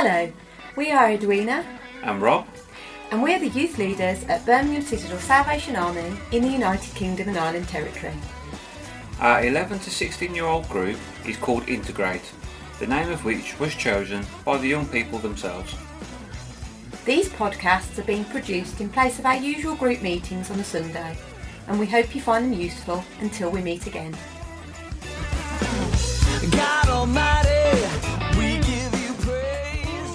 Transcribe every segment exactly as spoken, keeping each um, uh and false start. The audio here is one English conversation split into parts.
Hello, we are Edwina and Rob, and we're the youth leaders at Birmingham Citadel Salvation Army in the United Kingdom and Ireland Territory. Our eleven to sixteen year old group is called Integrate, the name of which was chosen by the young people themselves. These podcasts are being produced in place of our usual group meetings on a Sunday, and we hope you find them useful until we meet again. God Almighty, we give you praise.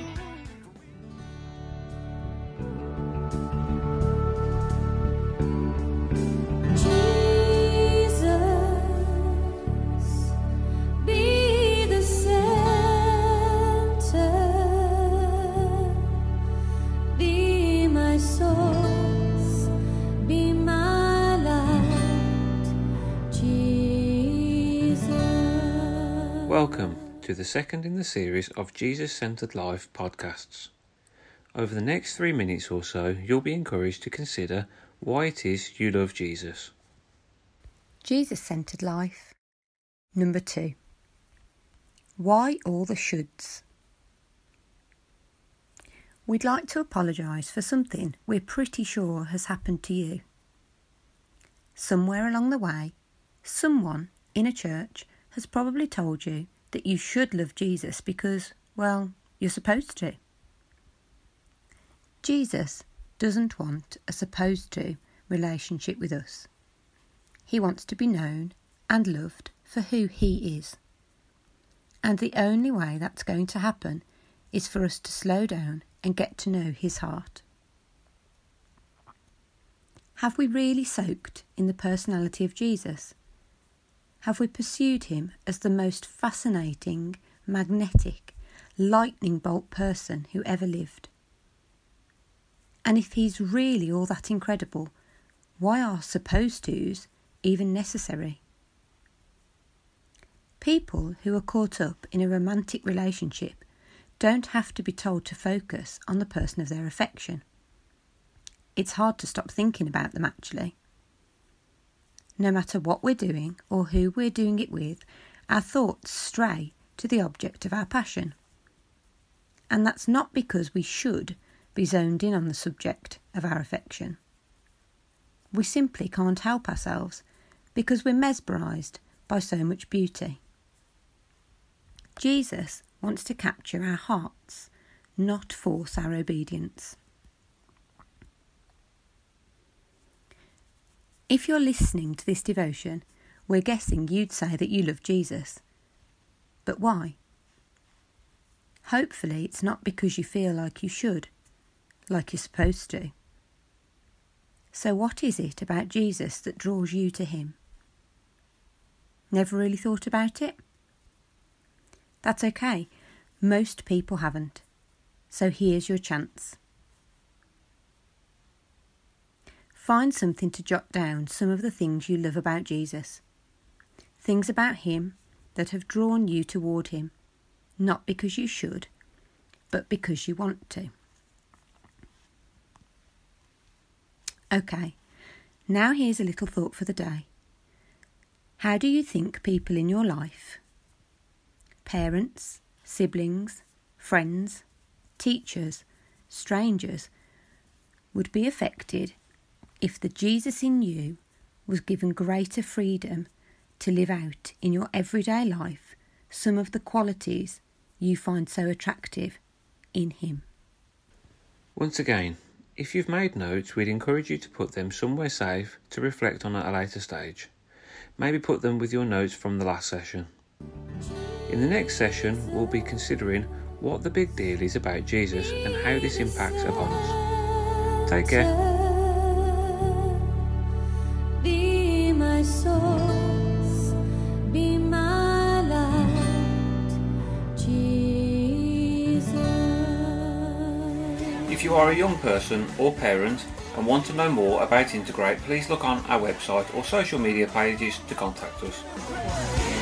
Jesus, be the center, be my source, be my light, Jesus. Welcome to the second in the series of Jesus-Centered Life podcasts. Over the next three minutes or so, you'll be encouraged to consider why it is you love Jesus. Jesus-Centered Life. Number two. Why all the shoulds? We'd like to apologise for something we're pretty sure has happened to you. Somewhere along the way, someone in a church has probably told you that you should love Jesus because, well, you're supposed to. Jesus doesn't want a supposed to relationship with us. He wants to be known and loved for who he is. And the only way that's going to happen is for us to slow down and get to know his heart. Have we really soaked in the personality of Jesus? Have we pursued him as the most fascinating, magnetic, lightning bolt person who ever lived? And if he's really all that incredible, why are supposed to's even necessary? People who are caught up in a romantic relationship don't have to be told to focus on the person of their affection. It's hard to stop thinking about them, actually. No matter what we're doing or who we're doing it with, our thoughts stray to the object of our passion. And that's not because we should be zoned in on the subject of our affection. We simply can't help ourselves because we're mesmerised by so much beauty. Jesus wants to capture our hearts, not force our obedience. If you're listening to this devotion, we're guessing you'd say that you love Jesus. But why? Hopefully it's not because you feel like you should, like you're supposed to. So what is it about Jesus that draws you to him? Never really thought about it? That's okay. Most people haven't. So here's your chance. Find something to jot down some of the things you love about Jesus. Things about him that have drawn you toward him, not because you should, but because you want to. Okay, now here's a little thought for the day. How do you think people in your life, parents, siblings, friends, teachers, strangers, would be affected if the Jesus in you was given greater freedom to live out in your everyday life some of the qualities you find so attractive in him? Once again, if you've made notes, we'd encourage you to put them somewhere safe to reflect on at a later stage. Maybe put them with your notes from the last session. In the next session, we'll be considering what the big deal is about Jesus and how this impacts upon us. Take care. Be my source, be my light, Jesus. If you are a young person or parent and want to know more about Integrate, please look on our website or social media pages to contact us.